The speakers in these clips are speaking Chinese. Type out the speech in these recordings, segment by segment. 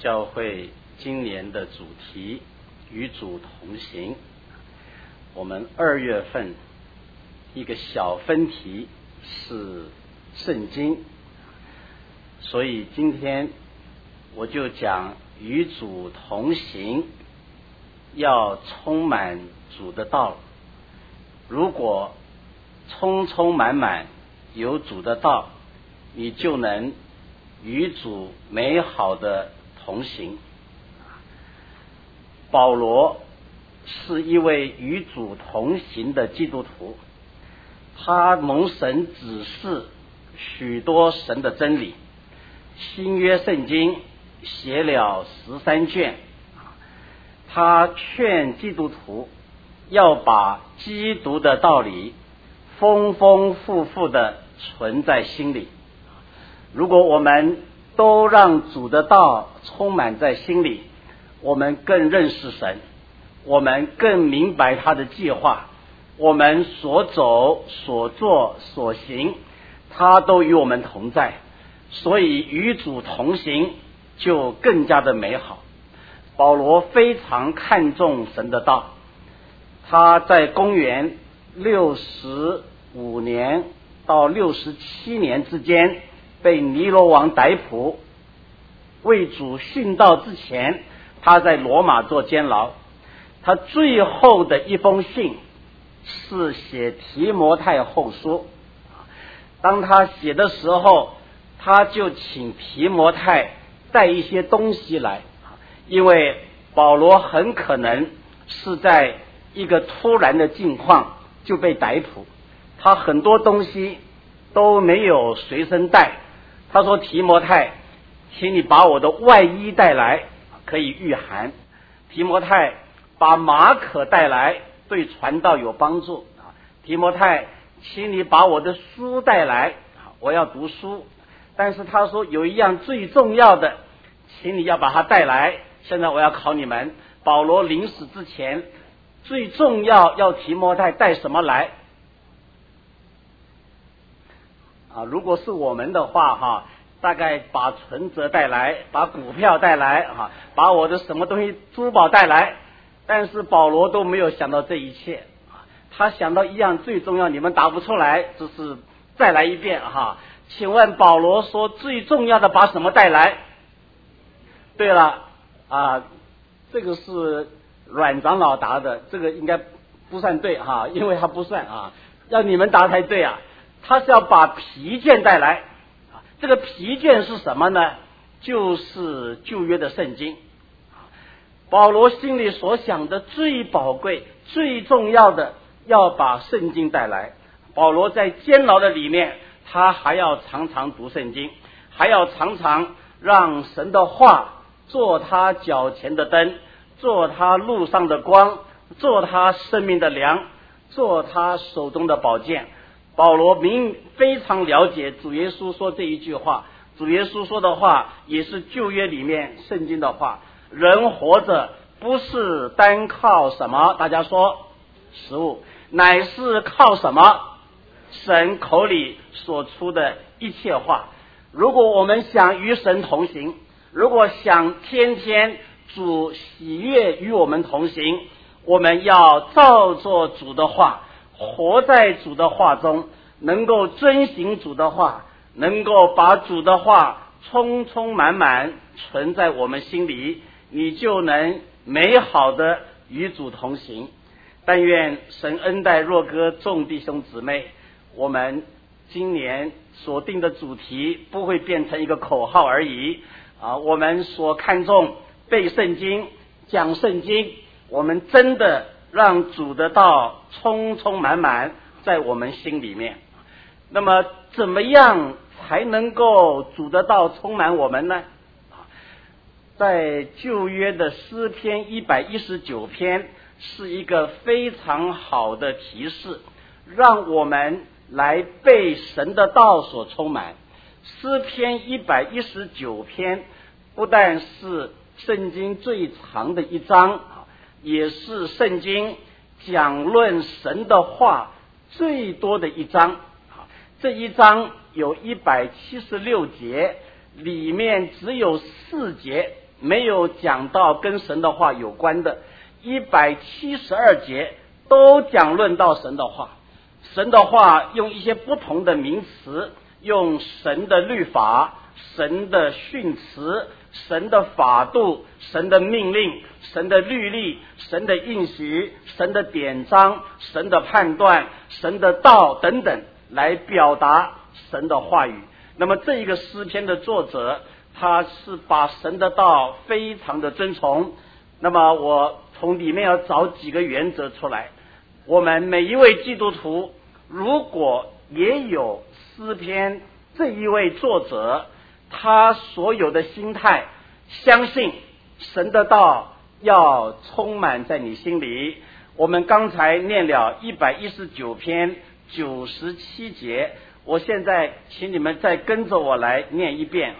教会今年的主题与主同行。我们2月份一个小分题是圣经，所以今天我就讲与主同行，要充满主的道。如果充充满满有主的道，你就能与主美好的同行。保罗是一位与主同行的基督徒，他蒙神指示许多神的真理，新约圣经写了13卷，他劝基督徒要把基督的道理丰丰富富的存在心里。如果我们都让主的道充满在心里，我们更认识神，我们更明白他的计划，我们所走所做所行，他都与我们同在，所以与主同行就更加的美好。保罗非常看重神的道，他在公元65年到67年之间被尼罗王逮捕，为主殉道之前，他在罗马做监牢。他最后的一封信是写提摩太后书，当他写的时候，他就请提摩太带一些东西来，因为保罗很可能是在一个突然的境况就被逮捕，他很多东西都没有随身带。他说，提摩太，请你把我的外衣带来，可以御寒。提摩太，把马可带来，对传道有帮助。提摩太，请你把我的书带来，我要读书。但是他说有一样最重要的，请你要把它带来。现在我要考你们，保罗临死之前最重要提摩太带什么来？如果是我们的话大概把存折带来，把股票带来，把我的什么东西珠宝带来。但是保罗都没有想到这一切，他想到一样最重要，你们答不出来，就是再来一遍请问保罗说最重要的把什么带来？对了这个是阮长老答的，这个应该不算对因为他不算要你们答才对他是要把皮件带来。这个皮件是什么呢？就是旧约的圣经。保罗心里所想的最宝贵最重要的要把圣经带来。保罗在监牢的里面，他还要常常读圣经，还要常常让神的话做他脚前的灯，做他路上的光，做他生命的粮，做他手中的宝剑。保罗非常了解主耶稣说这一句话，主耶稣说的话也是旧约里面圣经的话，人活着不是单靠什么？大家说食物，乃是靠什么？神口里所出的一切话。如果我们想与神同行，如果想天天主喜悦与我们同行，我们要照做主的话，活在主的话中，能够遵行主的话，能够把主的话充充满满存在我们心里，你就能美好的与主同行。但愿神恩待若哥众弟兄姊妹，我们今年所定的主题不会变成一个口号而已我们所看重背圣经讲圣经，我们真的让主的道充充满满在我们心里面。那么怎么样才能够主的道充满我们呢？在旧约的诗篇119篇是一个非常好的提示，让我们来被神的道所充满。诗篇119篇不但是圣经最长的一章，也是圣经讲论神的话最多的一章。这一章有176节，里面只有4节没有讲到跟神的话有关的，172节都讲论到神的话。神的话用一些不同的名词，用神的律法、神的训词、神的法度、神的命令、神的律例、神的应许、神的典章、神的判断、神的道等等来表达神的话语。那么这一个诗篇的作者，他是把神的道非常的尊崇。那么我从里面要找几个原则出来。我们每一位基督徒如果也有诗篇这一位作者他所有的心态，相信神的道要充满在你心里。我们刚才念了119篇97节，我现在请你们再跟着我来念一遍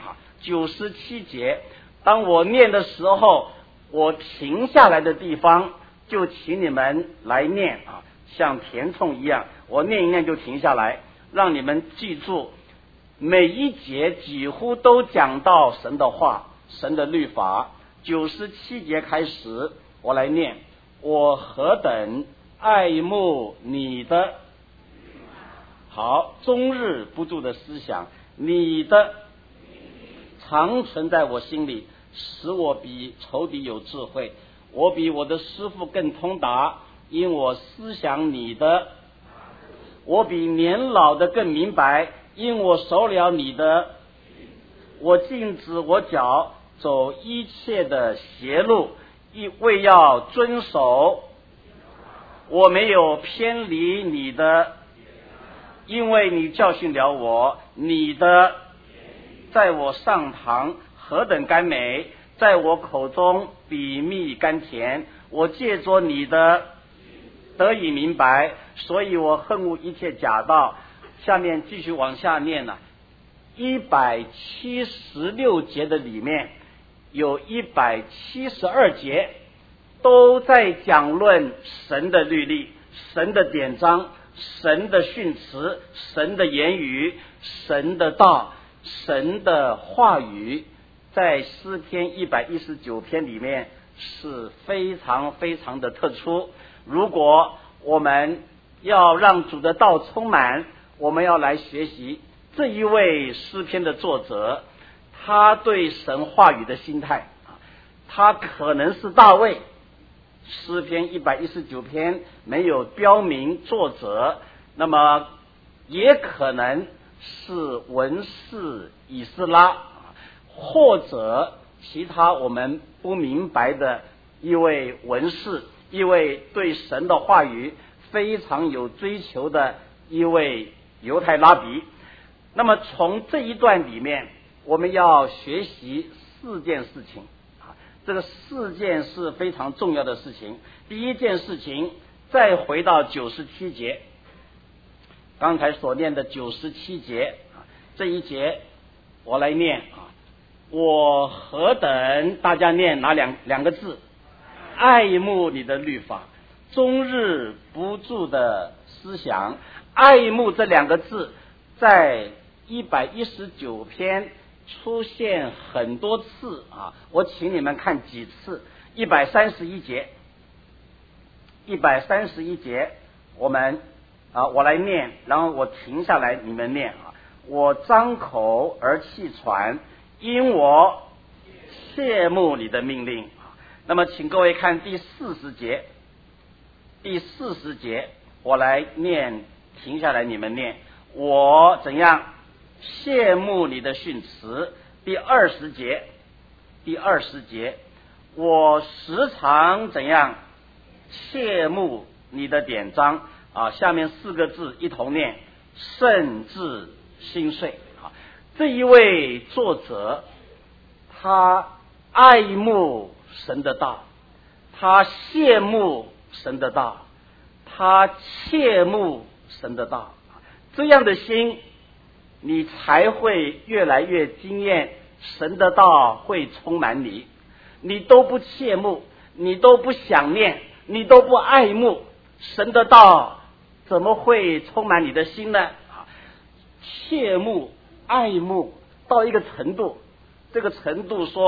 97节。当我念的时候，我停下来的地方就请你们来念像填充一样，我念一念就停下来，让你们记住每一节几乎都讲到神的话、神的律法。97节开始，我来念：我何等爱慕你的，好，终日不住的思想，你的常存在我心里，使我比仇敌有智慧，我比我的师傅更通达，因我思想你的。我比年老的更明白，因我守了你的。我禁止我脚走一切的邪路，为要遵守。我没有偏离你的，因为你教训了我。你的在我上膛何等甘美，在我口中比蜜甘甜。我借着你的得以明白，所以我恨恶一切假道。下面继续往下念176节的里面有172节都在讲论神的律例、神的典章、神的训词、神的言语、神的道、神的话语。在诗篇119篇里面是非常非常的特殊。如果我们要让主的道充满，我们要来学习这一位诗篇的作者他对神话语的心态。他可能是大卫，诗篇119篇没有标明作者，那么也可能是文士以斯拉，或者其他我们不明白的一位文士，一位对神的话语非常有追求的一位犹太拉比。那么从这一段里面我们要学习4件事情，这个4件是非常重要的事情。第一件事情，再回到97节，刚才所念的97节，这一节我来念我何等，大家念哪两个字？爱慕你的律法，终日不住的思想。爱慕这2个字在119篇出现很多次我请你们看几次。131节，131节我们我来念，然后我停下来你们念我张口而气喘，因我切慕你的命令。那么请各位看第40节，第40节我来念，停下来你们念，我怎样羡慕你的训词。第20节，我时常怎样羡慕你的典章下面4个字一同念，甚至心碎。这一位作者他爱慕神的道，他羡慕神的道，他切慕神的道。这样的心你才会越来越经验神的道会充满你。你都不切慕，你都不想念，你都不爱慕，神的道怎么会充满你的心呢？切慕爱慕到一个程度，这个程度说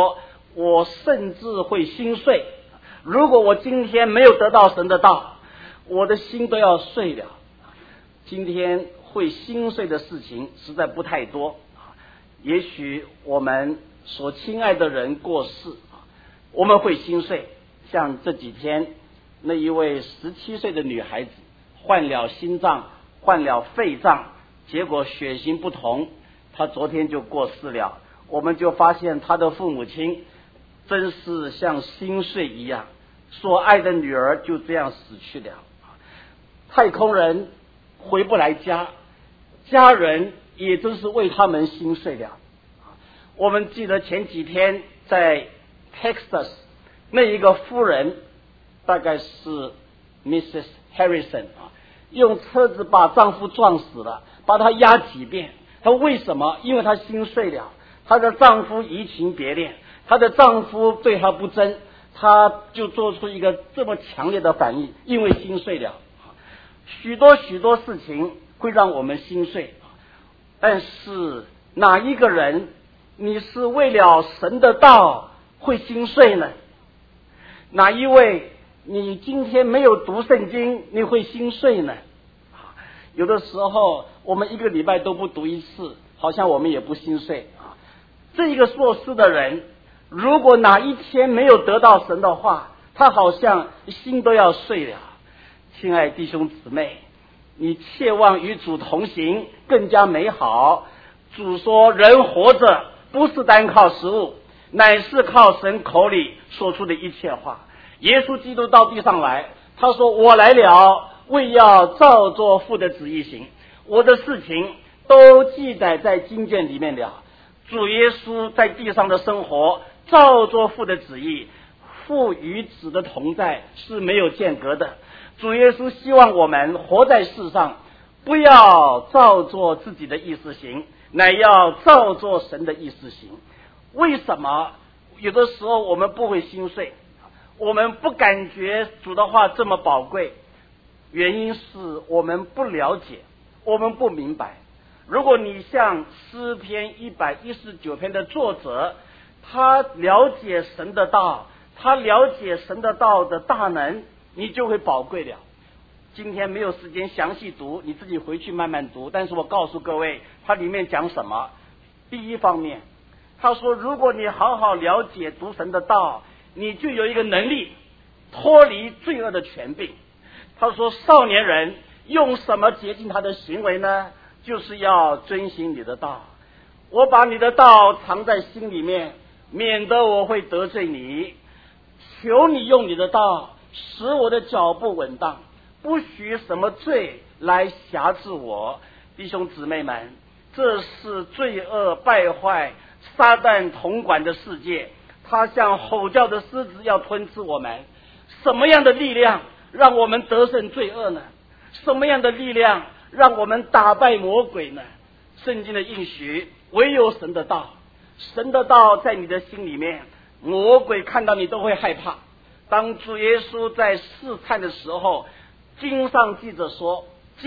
我甚至会心碎。如果我今天没有得到神的道，我的心都要碎了。今天会心碎的事情实在不太多，也许我们所亲爱的人过世，我们会心碎。像这几天那一位17岁的女孩子患了心脏，患了肺脏，结果血型不同，她昨天就过世了。我们就发现她的父母亲真是像心碎一样，所爱的女儿就这样死去了。太空人回不来家，家人也真是为他们心碎了。我们记得前几天在 Texas 那一个夫人，大概是 Mrs. Harrison 用车子把丈夫撞死了，把他压几遍。她为什么？因为她心碎了。她的丈夫移情别恋，她的丈夫对她不贞，她就做出一个这么强烈的反应，因为心碎了。许多事情会让我们心碎，但是哪一个人你是为了神的道会心碎呢？哪一位你今天没有读圣经你会心碎呢？有的时候我们一个礼拜都不读一次，好像我们也不心碎。这一个硕士的人，如果哪一天没有得到神的话，他好像心都要碎了。亲爱弟兄姊妹，你切望与主同行更加美好。主说，人活着不是单靠食物，乃是靠神口里说出的一切话。耶稣基督到地上来，他说，我来了，为要照着父的旨意行。我的事情都记载在经卷里面了。主耶稣在地上的生活，照着父的旨意，父与子的同在是没有间隔的。主耶稣希望我们活在世上，不要照着自己的意思行，乃要照着神的意思行。为什么有的时候我们不会心碎，我们不感觉主的话这么宝贵？原因是我们不了解，我们不明白。如果你像诗篇119篇的作者，他了解神的道，他了解神的道的大能，你就会宝贵了。今天没有时间详细读，你自己回去慢慢读。但是我告诉各位，它里面讲什么？第一方面，他说，如果你好好了解读神的道，你就有一个能力脱离罪恶的权柄。他说，少年人用什么洁净他的行为呢？就是要遵行你的道。我把你的道藏在心里面，免得我会得罪你。求你用你的道使我的脚步稳当，不许什么罪来辖制我。弟兄姊妹们，这是罪恶败坏撒旦统管的世界，他像吼叫的狮子要吞吃我们。什么样的力量让我们得胜罪恶呢？什么样的力量让我们打败魔鬼呢？圣经的应许，唯有神的道。神的道在你的心里面，魔鬼看到你都会害怕。当主耶稣在试探的时候，经上记着说，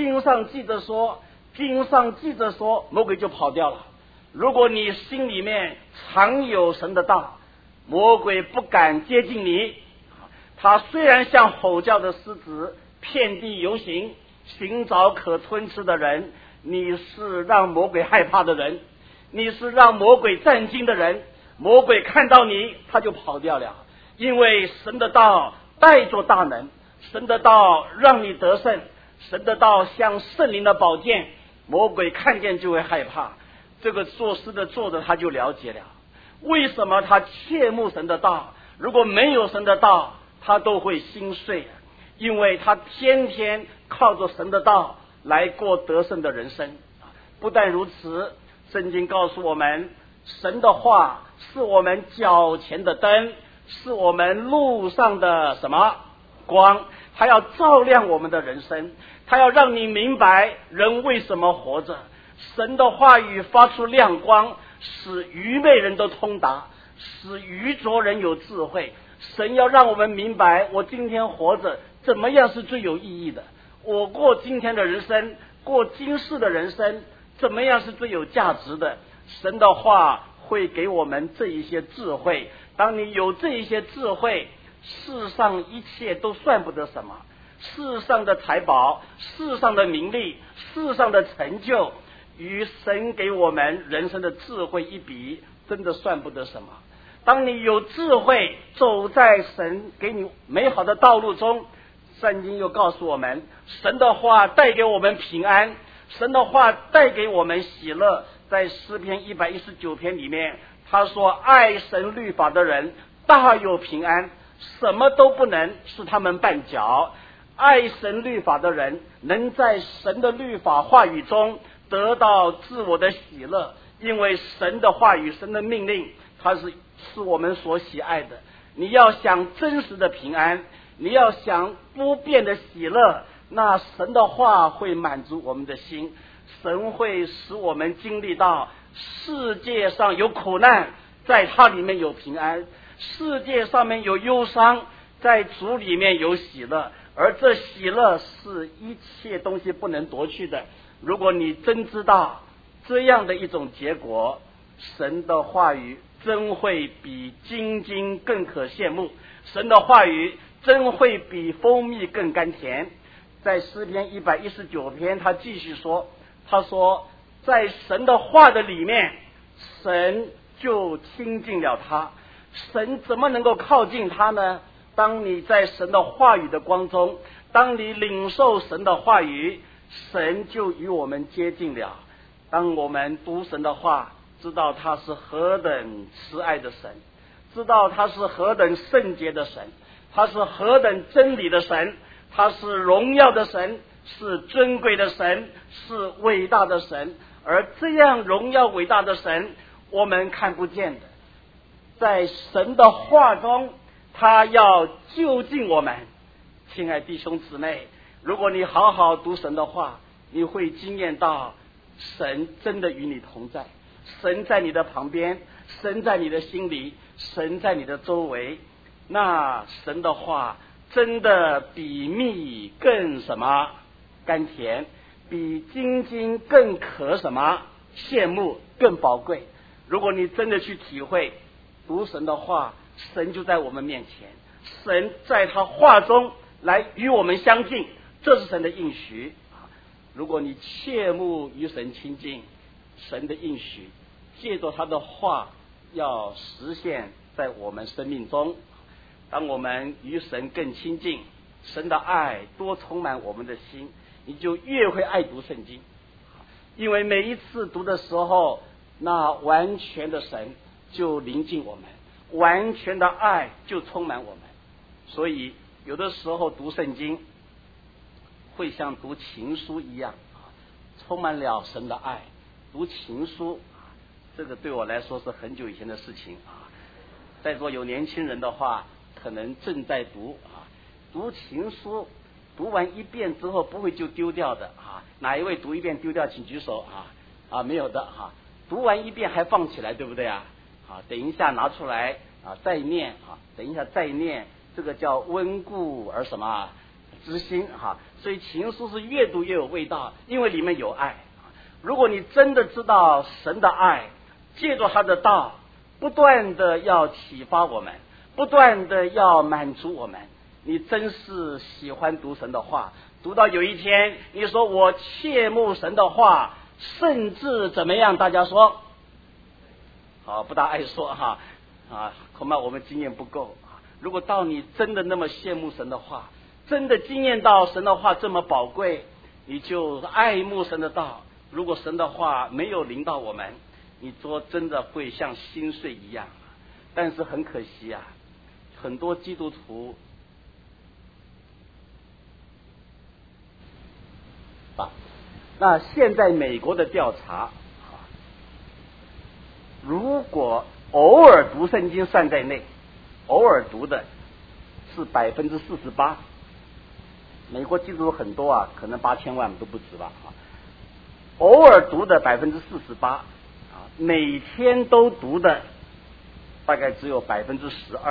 魔鬼就跑掉了。如果你心里面常有神的道，魔鬼不敢接近你。他虽然像吼叫的狮子，遍地游行，寻找可吞吃的人，你是让魔鬼害怕的人，你是让魔鬼战惊的人。魔鬼看到你，他就跑掉了。因为神的道带着大能，神的道让你得胜，神的道像圣灵的宝剑，魔鬼看见就会害怕。这个作诗的作者他就了解了，为什么他切慕神的道，如果没有神的道他都会心碎，因为他天天靠着神的道来过得胜的人生。不但如此，圣经告诉我们，神的话是我们脚前的灯，是我们路上的什么光，他要照亮我们的人生，他要让你明白人为什么活着。神的话语发出亮光，使愚昧人都通达，使愚拙人有智慧。神要让我们明白，我今天活着怎么样是最有意义的，我过今天的人生，过今世的人生怎么样是最有价值的。神的话会给我们这一些智慧。 当你有这一些智慧，世上一切都算不得什么，世上的财宝，世上的名利，世上的成就，与神给我们人生的智慧一比，真的算不得什么。当你有智慧，走在神给你美好的道路中，圣经又告诉我们，神的话带给我们平安，神的话带给我们喜乐。在诗篇119篇里面，他说，爱神律法的人大有平安，什么都不能使他们绊脚。爱神律法的人能在神的律法话语中得到自我的喜乐，因为神的话语，神的命令，它是我们所喜爱的。你要想真实的平安，你要想不变的喜乐，那神的话会满足我们的心，神会使我们经历到世界上有苦难，在它里面有平安，世界上面有忧伤，在主里面有喜乐，而这喜乐是一切东西不能夺去的。如果你真知道这样的一种结果，神的话语真会比金金更可羡慕，神的话语真会比蜂蜜更甘甜。在诗篇119篇，他继续说，他说，在神的话的里面，神就亲近了他。神怎么能够靠近他呢？当你在神的话语的光中，当你领受神的话语，神就与我们接近了。当我们读神的话，知道他是何等慈爱的神，知道他是何等圣洁的神，他是何等真理的神，他是荣耀的神，是尊贵的神，是伟大的神。而这样荣耀伟大的神，我们看不见的，在神的话中，他要就近我们。亲爱弟兄姊妹，如果你好好读神的话，你会经验到神真的与你同在，神在你的旁边，神在你的心里，神在你的周围。那神的话真的比蜜更什么甘甜，比金金更可什么羡慕，更宝贵。如果你真的去体会读神的话，神就在我们面前，神在他话中来与我们相近，这是神的应许。如果你切慕与神亲近，神的应许借着他的话要实现在我们生命中。当我们与神更亲近，神的爱多充满我们的心，你就越会爱读圣经。因为每一次读的时候，那完全的神就临近我们，完全的爱就充满我们。所以有的时候读圣经会像读情书一样，充满了神的爱。读情书，这个对我来说是很久以前的事情啊。在座有年轻人的话，可能正在读啊。读情书，读完一遍之后不会就丢掉的啊。哪一位读一遍丢掉，请举手啊。没有的哈。读完一遍还放起来，对不对啊？等一下拿出来再念等一下再念，这个叫温故而什么知新所以情书是越读越有味道，因为里面有爱。如果你真的知道神的爱，借着他的道不断的要启发我们，不断的要满足我们，你真是喜欢读神的话，读到有一天你说我切慕神的话，甚至怎么样？大家说不大爱说恐怕我们经验不够。如果到你真的那么羡慕神的话，真的经验到神的话这么宝贵，你就爱慕神的道。如果神的话没有临到我们，你说真的会像心碎一样。但是很可惜很多基督徒那现在美国的调查，如果偶尔读圣经算在内，偶尔读的是48%。美国基督徒很多可能8000万都不止吧偶尔读的48%每天都读的大概只有12%，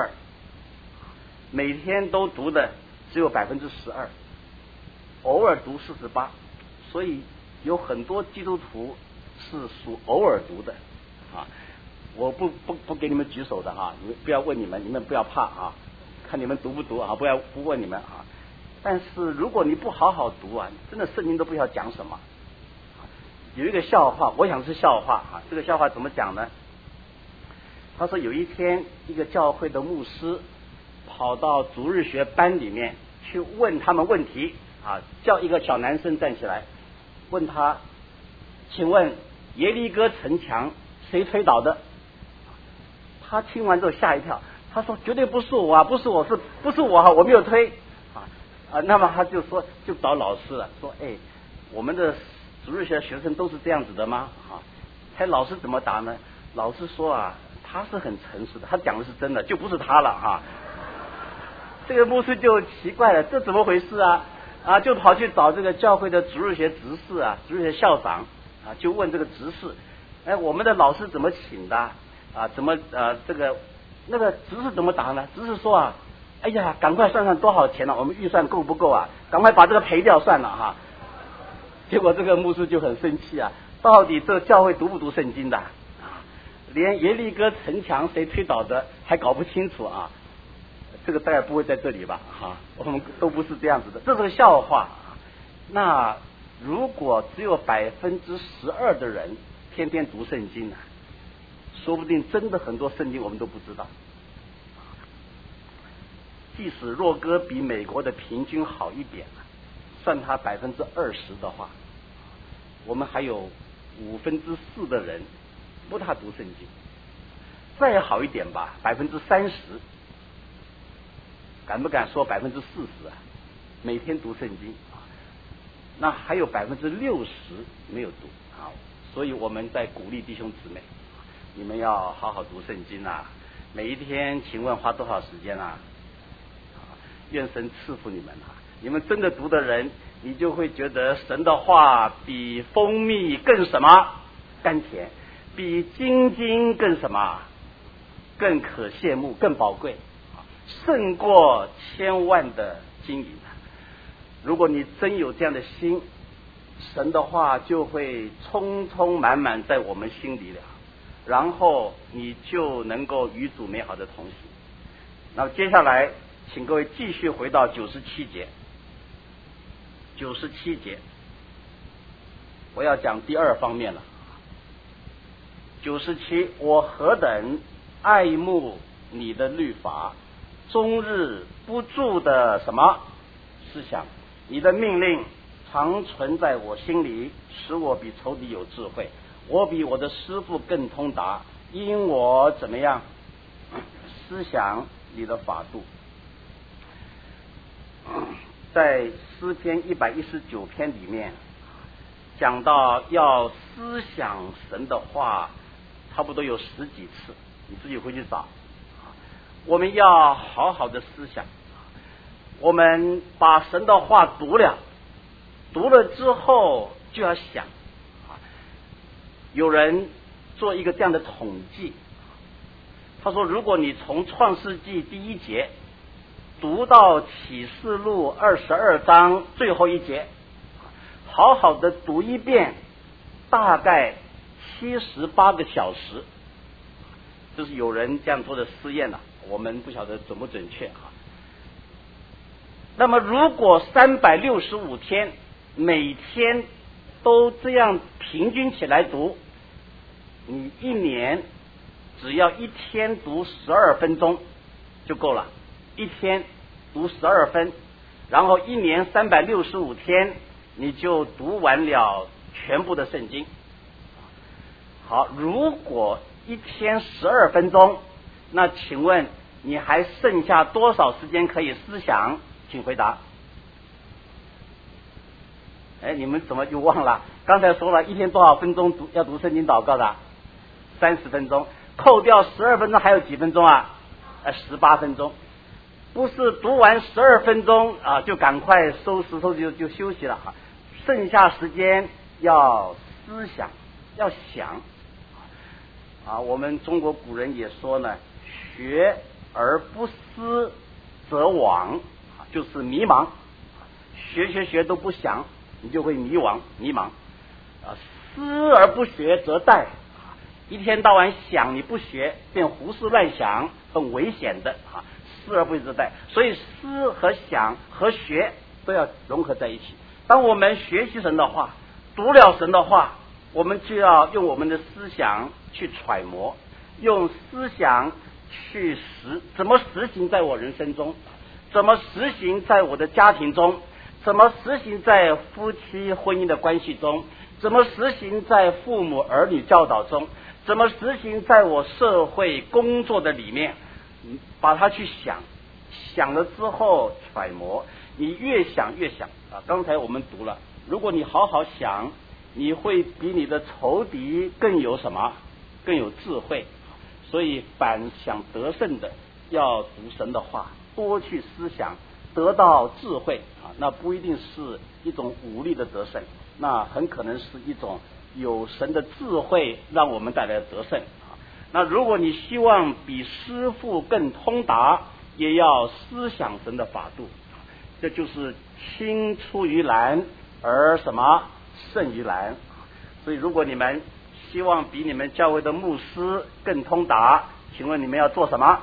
每天都读的只有12%，偶尔读48%，所以有很多基督徒是属偶尔读的我不给你们举手的哈，你们不要问你们不要怕啊，看你们读不读啊，不问你们啊。但是如果你不好好读啊，真的圣经都不知道讲什么。有一个笑话，我想是笑话啊。这个笑话怎么讲呢？他说有一天，一个教会的牧师跑到主日学班里面去问他们问题啊，叫一个小男生站起来，问他，请问耶利哥城墙谁推倒的？他听完之后吓一跳，他说绝对不是我啊，不是我啊，我没有推啊。那么他就说，就找老师了，说我们的主日学学生都是这样子的吗？猜老师怎么答呢？老师说啊，他是很诚实的，他讲的是真的，就不是他了哈。这个牧师就奇怪了，这怎么回事啊？就跑去找这个教会的主日学执事啊，主日学校长啊，就问这个执事，我们的老师怎么请的啊？怎么那个执事怎么答呢？执事说啊，哎呀，赶快算算多少钱了，我们预算够不够啊？赶快把这个赔掉算了哈。结果这个牧师就很生气啊，到底这个教会读不读圣经的？连耶利哥城墙谁推倒的还搞不清楚啊！这个大概不会在这里吧？我们都不是这样子的，这是个笑话。那如果只有12%的人天天读圣经呢，说不定真的很多圣经我们都不知道。即使若哥比美国的平均好一点，算他20%的话，我们还有4%的人不大读圣经。再好一点吧，30%，敢不敢说40%啊？每天读圣经啊，那还有60%没有读啊。所以我们在鼓励弟兄姊妹，你们要好好读圣经啊。每一天，请问花多少时间啊？愿神赐福你们啊！你们真的读的人，你就会觉得神的话比蜂蜜更什么甘甜，比金金更什么更可羡慕，更宝贵，胜过千万的金银。如果你真有这样的心，神的话就会充充满满在我们心里了，然后你就能够与主美好的同行。那么接下来请各位继续回到97节。97节我要讲第二方面了。97，我何等爱慕你的律法，终日不住的什么思想，你的命令常存在我心里，使我比仇敌有智慧，我比我的师傅更通达，因我怎么样思想你的法度。在诗篇119篇里面讲到要思想神的话，差不多有10几次，你自己回去找。我们要好好的思想，我们把神的话读了之后就要想。有人做一个这样的统计，他说如果你从创世纪第1节读到启示录22章最后1节，好好的读一遍，大概78个小时。这是有人这样做的试验了，我们不晓得准不准确。那么如果365天每天都这样平均起来读，你一年只要一天读12分钟就够了，一天读12分，然后一年365天你就读完了全部的圣经。好，如果一天12分钟，那请问你还剩下多少时间可以思想？请回答。你们怎么就忘了？刚才说了一天多少分钟要读圣经祷告的？30分钟，扣掉12分钟还有几分钟啊？18分钟。不是读完12分钟啊就赶快收拾就休息了哈，剩下时间要思想，要想。我们中国古人也说呢，学而不思则罔，就是迷茫。学都不想，你就会迷茫。思而不学则殆， 一天到晚想你不学，便胡思乱想，很危险的啊，思而不自在。所以思和想和学都要融合在一起。当我们学习神的话，读了神的话，我们就要用我们的思想去揣摩，用思想去怎么实行在我人生中，怎么实行在我的家庭中，怎么实行在夫妻婚姻的关系中，怎么实行在父母儿女教导中，怎么实行在我社会工作的里面，把它去想了之后揣摩，你越想越想啊！刚才我们读了，如果你好好想，你会比你的仇敌更有什么？更有智慧。所以凡想得胜的，要读神的话，多去思想，得到智慧啊！那不一定是一种武力的得胜，那很可能是一种有神的智慧让我们带来的得胜啊！那如果你希望比师父更通达，也要思想神的法度，这就是青出于蓝而什么胜于蓝。所以如果你们希望比你们教会的牧师更通达，请问你们要做什么？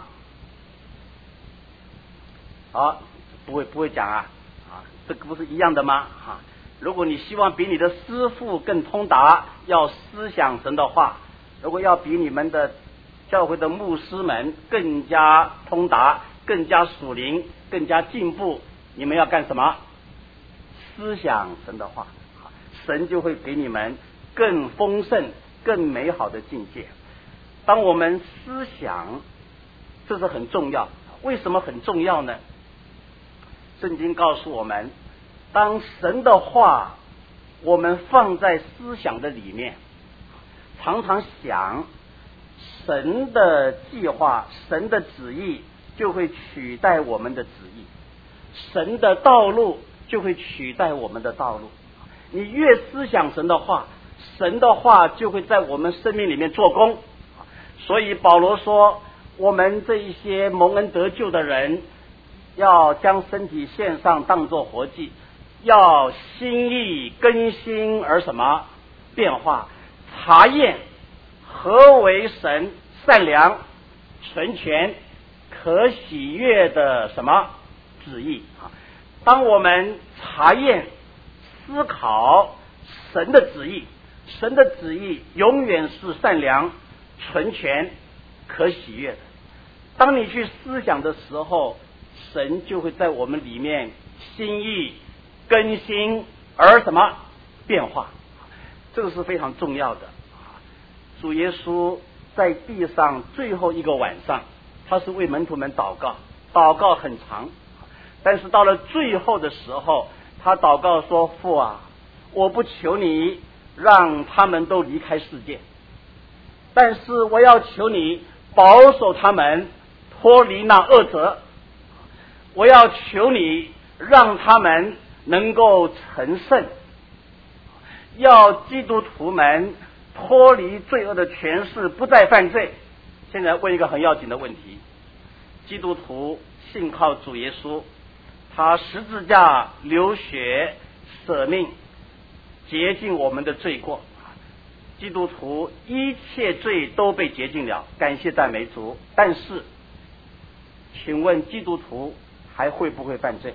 好，不会讲啊，这个不是一样的吗？如果你希望比你的师父更通达，要思想神的话；如果要比你们的教会的牧师们更加通达，更加属灵，更加进步，你们要干什么？思想神的话，神就会给你们更丰盛、更美好的境界。当我们思想，这是很重要。为什么很重要呢？圣经告诉我们，当神的话我们放在思想的里面，常常想神的计划，神的旨意就会取代我们的旨意，神的道路就会取代我们的道路。你越思想神的话，神的话就会在我们生命里面做工。所以保罗说，我们这一些蒙恩得救的人，要将身体献上当作活祭，要心意更新而什么变化，查验何为神善良、纯全、可喜悦的什么旨意。当我们查验思考神的旨意，神的旨意永远是善良、纯全、可喜悦的。当你去思想的时候，神就会在我们里面心意更新而什么变化，这个是非常重要的。主耶稣在地上最后一个晚上，他是为门徒们祷告很长，但是到了最后的时候，他祷告说：父啊，我不求你让他们都离开世界，但是我要求你保守他们脱离那恶者，我要求你让他们能够成圣，要基督徒们脱离罪恶的权势，不再犯罪。现在问一个很要紧的问题，基督徒信靠主耶稣，他十字架流血舍命，洁净我们的罪过，基督徒一切罪都被洁净了，感谢赞美主。但是请问基督徒还会不会犯罪？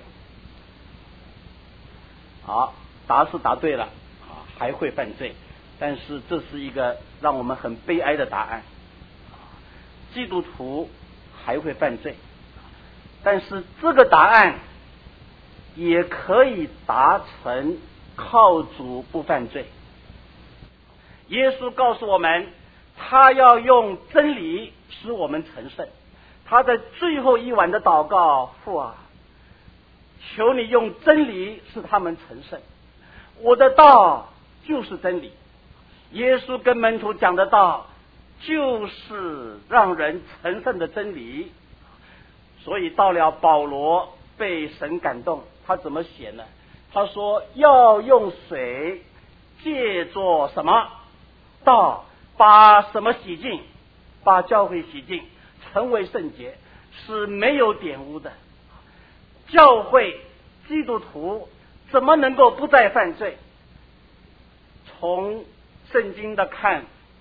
好，答是答对了，还会犯罪。但是这是一个让我们很悲哀的答案，基督徒还会犯罪。但是这个答案也可以达成靠主不犯罪。耶稣告诉我们，他要用真理使我们成圣。他在最后一晚的祷告：父啊，求你用真理使他们成圣。我的道就是真理。耶稣跟门徒讲的道就是让人成圣的真理。所以到了保罗被神感动，他怎么写呢？他说要用水借着什么道，把什么洗净，把教会洗净，成为圣洁，是没有玷污的。教会基督徒怎么能够不再犯罪？从圣经的看，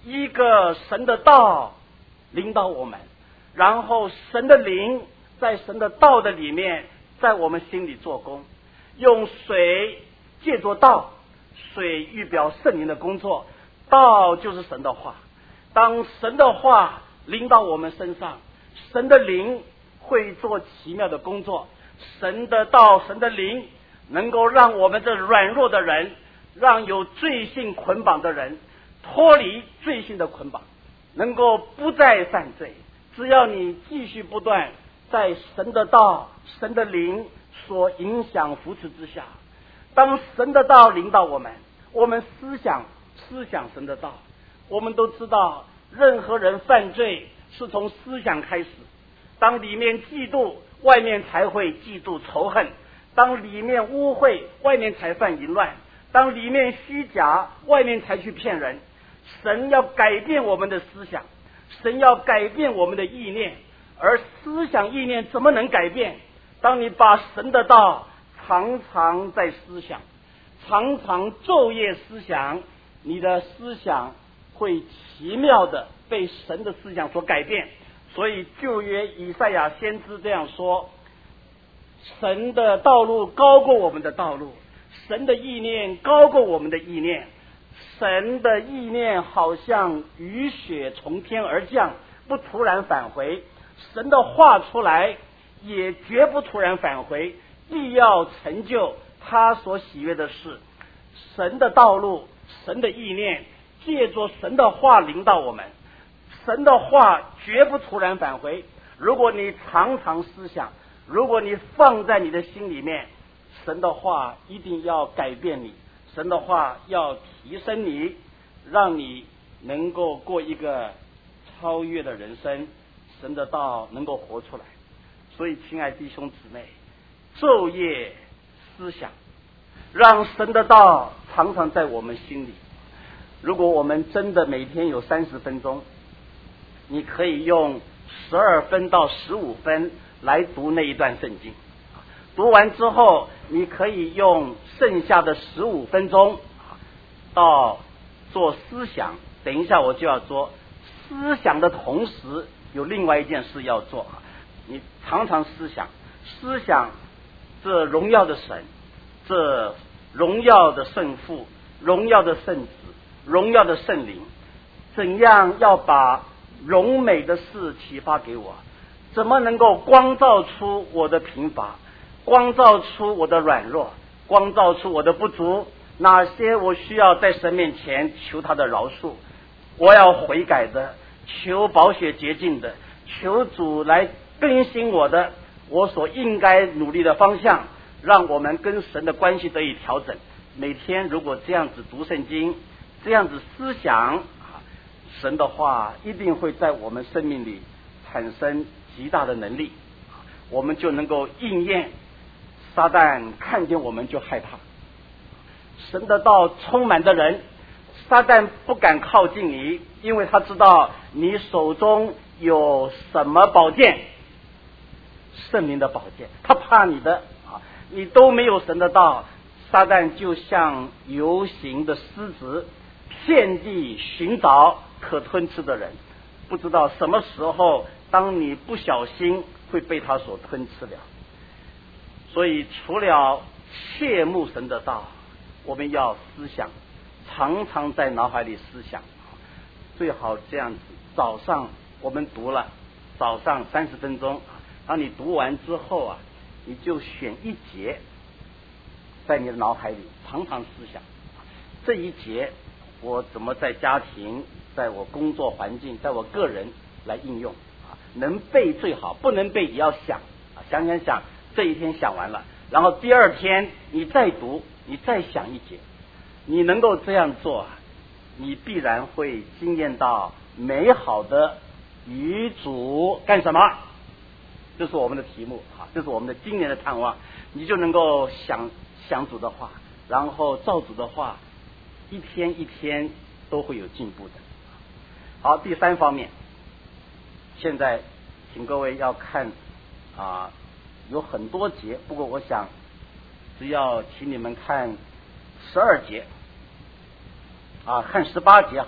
一个神的道领导我们，然后神的灵在神的道的里面在我们心里做工，用水借作道，水预表圣灵的工作，道就是神的话。当神的话领导我们身上，神的灵会做奇妙的工作，神的道神的灵能够让我们这软弱的人，让有罪性捆绑的人脱离罪性的捆绑，能够不再犯罪。只要你继续不断在神的道神的灵所影响扶持之下，当神的道领导我们，我们思想神的道。我们都知道任何人犯罪是从思想开始，当里面嫉妒，外面才会嫉妒仇恨；当里面污秽，外面才犯淫乱；当里面虚假，外面才去骗人。神要改变我们的思想，神要改变我们的意念，而思想意念怎么能改变？当你把神的道常常在思想，常常昼夜思想，你的思想会奇妙的被神的思想所改变。所以旧约以赛亚先知这样说，神的道路高过我们的道路，神的意念高过我们的意念。神的意念好像雨雪从天而降，不突然返回，神的话出来也绝不突然返回，必要成就他所喜悦的事。神的道路，神的意念借着神的话领导我们，神的话绝不突然返回。如果你常常思想，如果你放在你的心里面，神的话一定要改变你，神的话要提升你，让你能够过一个超越的人生，神的道能够活出来。所以亲爱弟兄姊妹，昼夜思想，让神的道常常在我们心里。如果我们真的每天有30分钟，你可以用12分到15分来读那一段圣经，读完之后你可以用剩下的15分钟到做思想。等一下我就要做思想的同时有另外一件事要做，你常常思想这荣耀的神，这荣耀的圣父，荣耀的圣子，荣耀的圣灵，怎样要把荣美的事启发给我，怎么能够光照出我的贫乏，光照出我的软弱，光照出我的不足，哪些我需要在神面前求他的饶恕，我要悔改的，求宝血洁净的，求主来更新我的，我所应该努力的方向，让我们跟神的关系得以调整。每天如果这样子读圣经，这样子思想，神的话一定会在我们生命里产生极大的能力，我们就能够应验。撒旦看见我们就害怕，神的道充满的人，撒旦不敢靠近你，因为他知道你手中有什么宝剑，圣灵的宝剑，他怕你的你都没有神的道，撒旦就像游行的狮子，遍地寻找可吞吃的人，不知道什么时候当你不小心会被他所吞吃了。所以除了切慕神的道，我们要思想，常常在脑海里思想，最好这样子，早上我们读了，早上30分钟，当你读完之后你就选一节在你的脑海里常常思想，这一节我怎么在家庭，在我工作环境，在我个人来应用，能背最好，不能背也要想，想这一天想完了，然后第二天你再读，你再想一节，你能够这样做，你必然会经验到美好的与主干什么。这是我们的题目，这是我们的今年的盼望，你就能够想主的话，然后照主的话，一天一天都会有进步的。好，第3方面，现在请各位要看有很多节，不过我想只要请你们看12节看18节好了，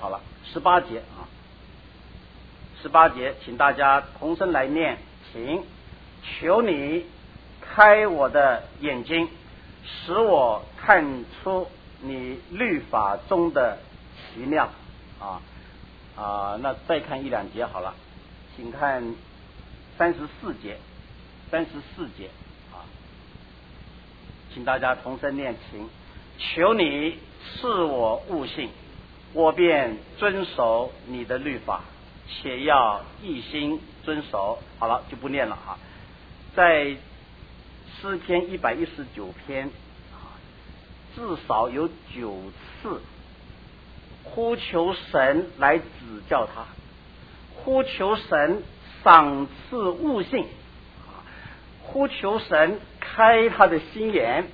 18节啊，18节，请大家同声来念，请求你开我的眼睛，使我看出你律法中的奇妙那再看1、2节好了，请看34节请大家同声念，请求你赐我悟性，我便遵守你的律法，且要一心遵守。好了，就不念了啊。在诗篇119篇至少有9次呼求神来指教他，呼求神赏赐悟性，呼求神开他的心眼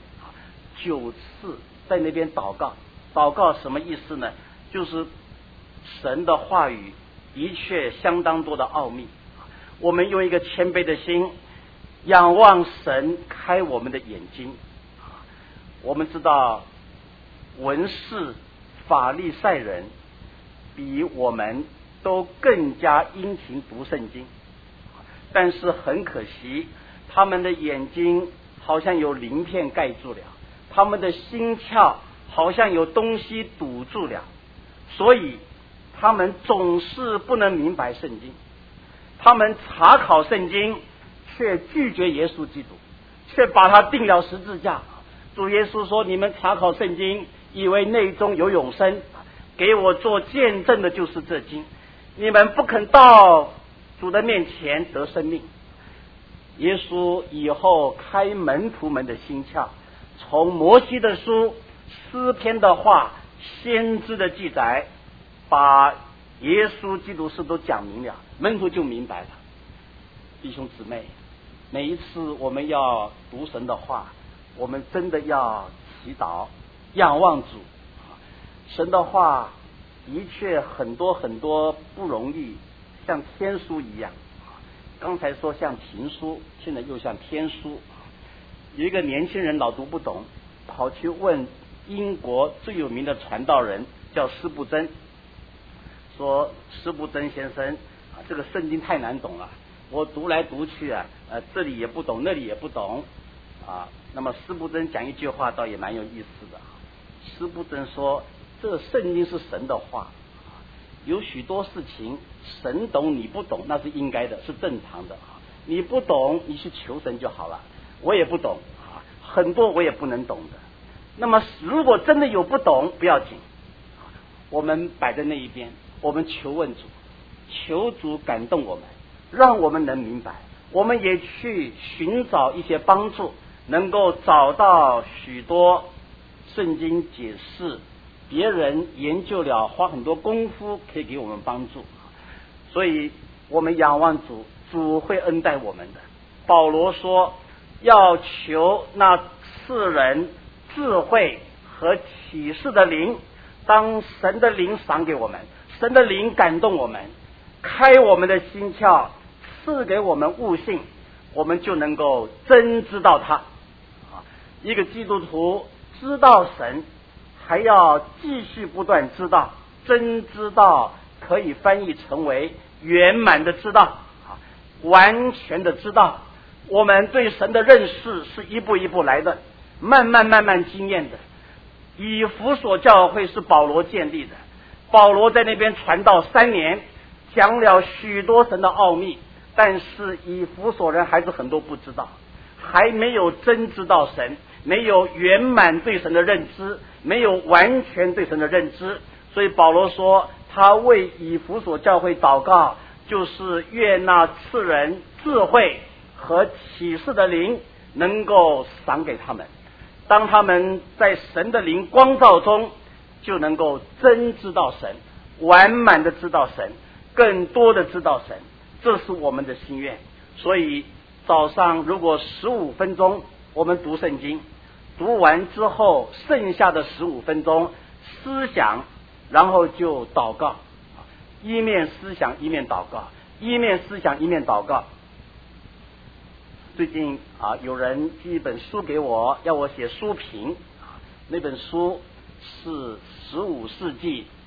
，9次在那边祷告。祷告什么意思呢？就是神的话语的确相当多的奥秘，我们用一个谦卑的心仰望神开我们的眼睛。我们知道文士法利赛人比我们都更加殷勤读圣经，但是很可惜，他们的眼睛好像有鳞片盖住了，他们的心窍好像有东西堵住了，所以他们总是不能明白圣经。他们查考圣经，却拒绝耶稣基督，却把他钉了十字架。主耶稣说：你们查考圣经，以为内中有永生，给我做见证的就是这经。你们不肯到主的面前得生命。耶稣以后开门徒们的心窍，从摩西的书、诗篇的话、先知的记载，把耶稣基督是都讲明了，门徒就明白了。弟兄姊妹，每一次我们要读神的话，我们真的要祈祷仰望主。神的话的确很多很多不容易，像天书一样。刚才说像情书，现在又像天书。有一个年轻人老读不懂，跑去问英国最有名的传道人叫施布真，说施布真先生这个圣经太难懂了，我读来读去这里也不懂那里也不懂那么施布真讲一句话倒也蛮有意思的。施布真说，这圣经是神的话，有许多事情神懂你不懂，那是应该的，是正常的。你不懂你去求神就好了，我也不懂很多我也不能懂的。那么如果真的有不懂不要紧，我们摆在那一边，我们求问主，求主感动我们，让我们能明白。我们也去寻找一些帮助，能够找到许多圣经解释别人研究了花很多功夫可以给我们帮助。所以我们仰望主，主会恩待我们的。保罗说要求那赐人智慧和启示的灵，当神的灵赏给我们，神的灵感动我们，开我们的心窍，赐给我们悟性，我们就能够真知道他。一个基督徒知道神，还要继续不断知道，真知道可以翻译成为圆满的知道，完全的知道。我们对神的认识是一步一步来的，慢慢经验的。以弗所教会是保罗建立的，保罗在那边传道3年，讲了许多神的奥秘，但是以弗所人还是很多不知道，还没有真知道神，没有圆满对神的认知，没有完全对神的认知。所以保罗说他为以弗所教会祷告，就是愿那赐人智慧和启示的灵能够赏给他们，当他们在神的灵光照中，就能够真知道神，完满的知道神，更多的知道神，这是我们的心愿。所以早上如果15分钟我们读圣经，读完之后剩下的15分钟思想，然后就祷告，一面思想一面祷告，一面思想一面祷告。最近有人寄一本书给我，要我写书评，那本书是15世纪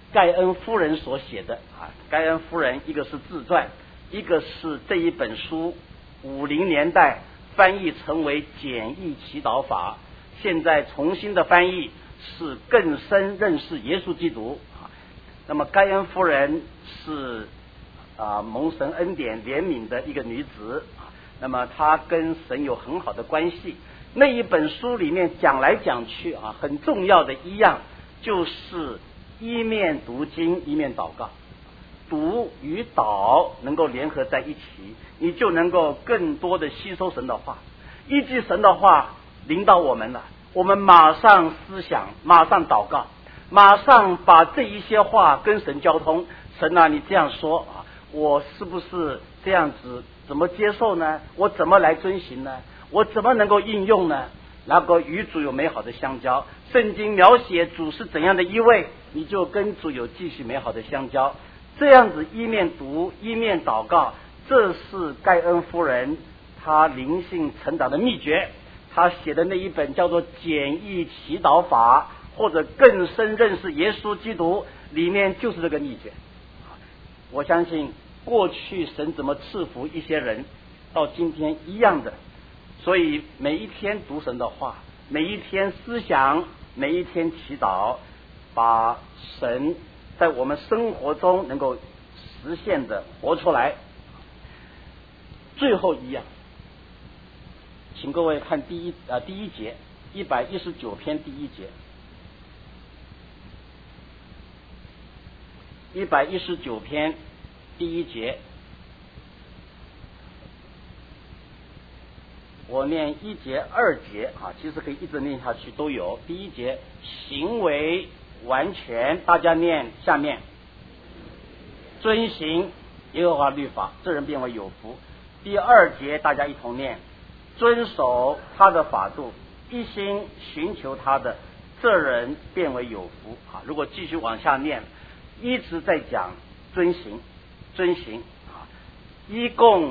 盖恩夫人所写的盖恩夫人一个是自传，一个是这一本书50年代翻译成为简易祈祷法，现在重新的翻译是更深认识耶稣基督那么盖恩夫人是蒙神恩典怜悯的一个女子那么她跟神有很好的关系。那一本书里面讲来讲去很重要的一样就是一面读经一面祷告，读与祷能够联合在一起，你就能够更多的吸收神的话。依据神的话领导我们了，我们马上思想，马上祷告，马上把这一些话跟神交通。神你这样说我是不是这样子？怎么接受呢？我怎么来遵行呢？我怎么能够应用呢？然后与主有美好的相交。圣经描写主是怎样的一位，你就跟主有继续美好的相交。这样子一面读一面祷告，这是盖恩夫人她灵性成长的秘诀。她写的那一本叫做简易祈祷法，或者更深认识耶稣基督，里面就是这个秘诀。我相信过去神怎么赐福一些人，到今天一样的。所以每一天读神的话，每一天思想，每一天祈祷，把神在我们生活中能够实现的活出来。最后一样，请各位看第一节119篇第一节，119篇第一节，我念1节2节其实可以一直念下去都有。第一节行为完全，大家念下面，遵行耶和华律法，这人变为有福。第2节大家一同念，遵守他的法度，一心寻求他的，这人变为有福如果继续往下念，一直在讲遵行一共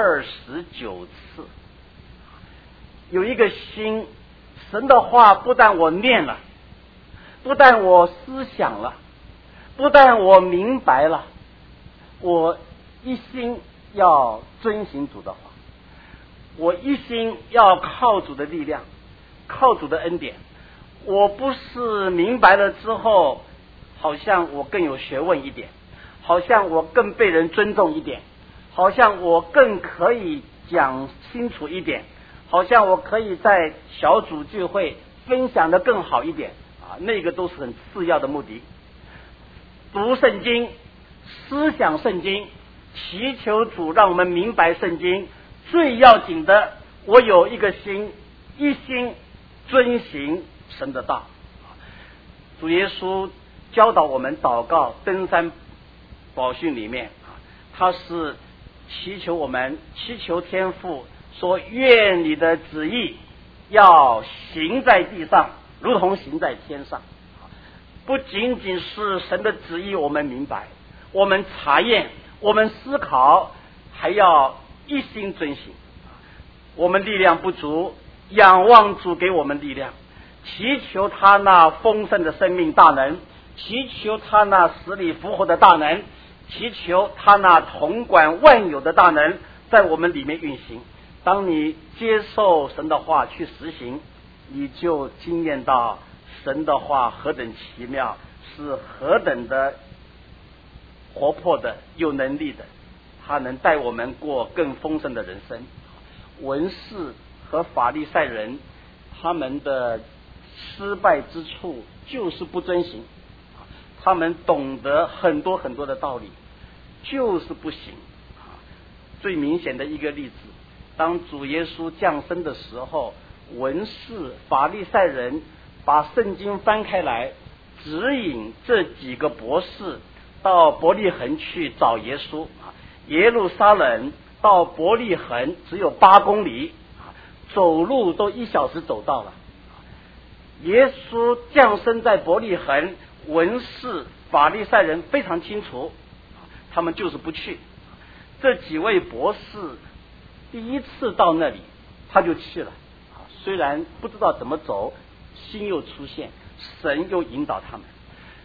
29次。有一个心，神的话不但我念了，不但我思想了，不但我明白了，我一心要遵行主的话，我一心要靠主的力量，靠主的恩典。我不是明白了之后好像我更有学问一点，好像我更被人尊重一点，好像我更可以讲清楚一点，好像我可以在小组聚会分享的更好一点那个都是很次要的目的。读圣经，思想圣经，祈求主让我们明白圣经，最要紧的我有一个心，一心遵行神的道。主耶稣教导我们祷告登山宝训里面他是祈求我们，祈求天父说，愿你的旨意要行在地上如同行在天上。不仅仅是神的旨意我们明白，我们查验，我们思考，还要一心遵行。我们力量不足，仰望主给我们力量，祈求他那丰盛的生命大能，祈求他那死里复活的大能，祈求他那统管万有的大能在我们里面运行。当你接受神的话去实行，你就经验到神的话何等奇妙，是何等的活泼的，有能力的，他能带我们过更丰盛的人生。文士和法利赛人他们的失败之处就是不遵行，他们懂得很多很多的道理，就是不行。最明显的一个例子，当主耶稣降生的时候，文士法利赛人把圣经翻开来，指引这几个博士到伯利恒去找耶稣。耶路撒冷到伯利恒只有8公里，走路都1小时走到了。耶稣降生在伯利恒，文士法利赛人非常清楚，他们就是不去。这几位博士第一次到那里他就去了，虽然不知道怎么走，心又出现，神又引导他们。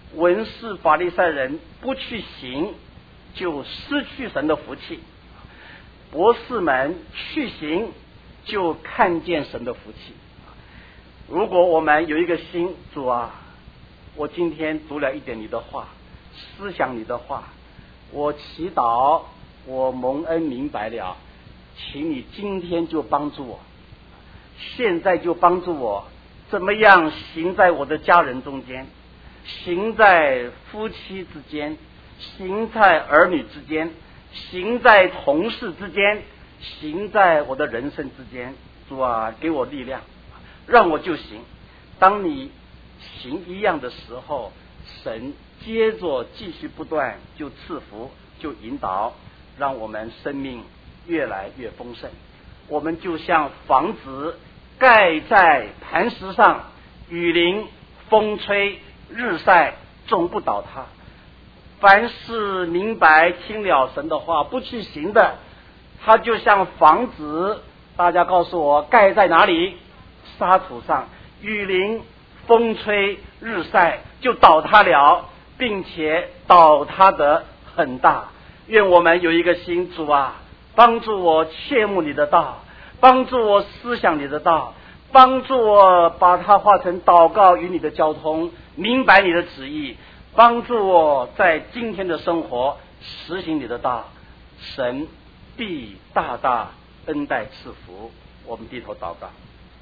文士法利赛人不去行，就失去神的福气；博士们去行，就看见神的福气。如果我们有一个心，主啊，我今天读了一点你的话，思想你的话，我祈祷，我蒙恩明白了，请你今天就帮助我，现在就帮助我，怎么样行在我的家人中间，行在夫妻之间，行在儿女之间，行在同事之间，行在我的人生之间。主啊，给我力量，让我就行。当你行一样的时候，神接着继续不断就赐福，就引导，让我们生命越来越丰盛。我们就像房子盖在磐石上，雨淋风吹日晒总不倒塌。凡是明白听了神的话不去行的，它就像房子，大家告诉我盖在哪里？沙土上，雨淋风吹日晒就倒塌了，并且倒塌得很大。愿我们有一个心，主啊，帮助我切慕你的道，帮助我思想你的道，帮助我把它化成祷告与你的交通，明白你的旨意，帮助我在今天的生活实行你的道。神必大大恩待赐福。我们低头祷告。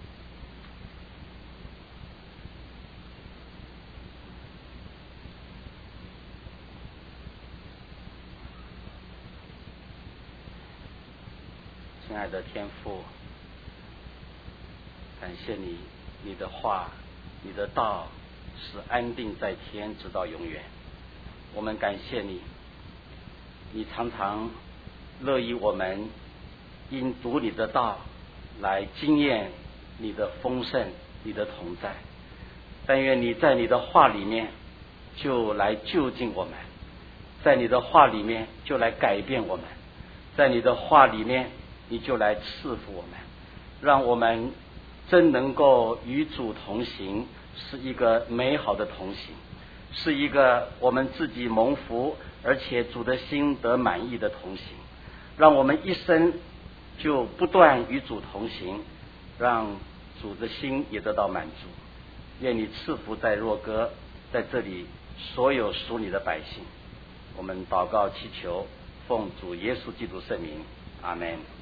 亲爱的天父，感谢你，你的话，你的道是安定在天，直到永远。我们感谢你，你常常乐意我们因读你的道来经验你的丰盛，你的同在。但愿你在你的话里面就来就近我们，在你的话里面就来改变我们，在你的话里面你就来赐福我们，让我们真能够与主同行，是一个美好的同行，是一个我们自己蒙福而且主的心得满意的同行。让我们一生就不断与主同行，让主的心也得到满足。愿你赐福在若歌，在这里所有属你的百姓。我们祷告祈求，奉主耶稣基督圣名，阿们。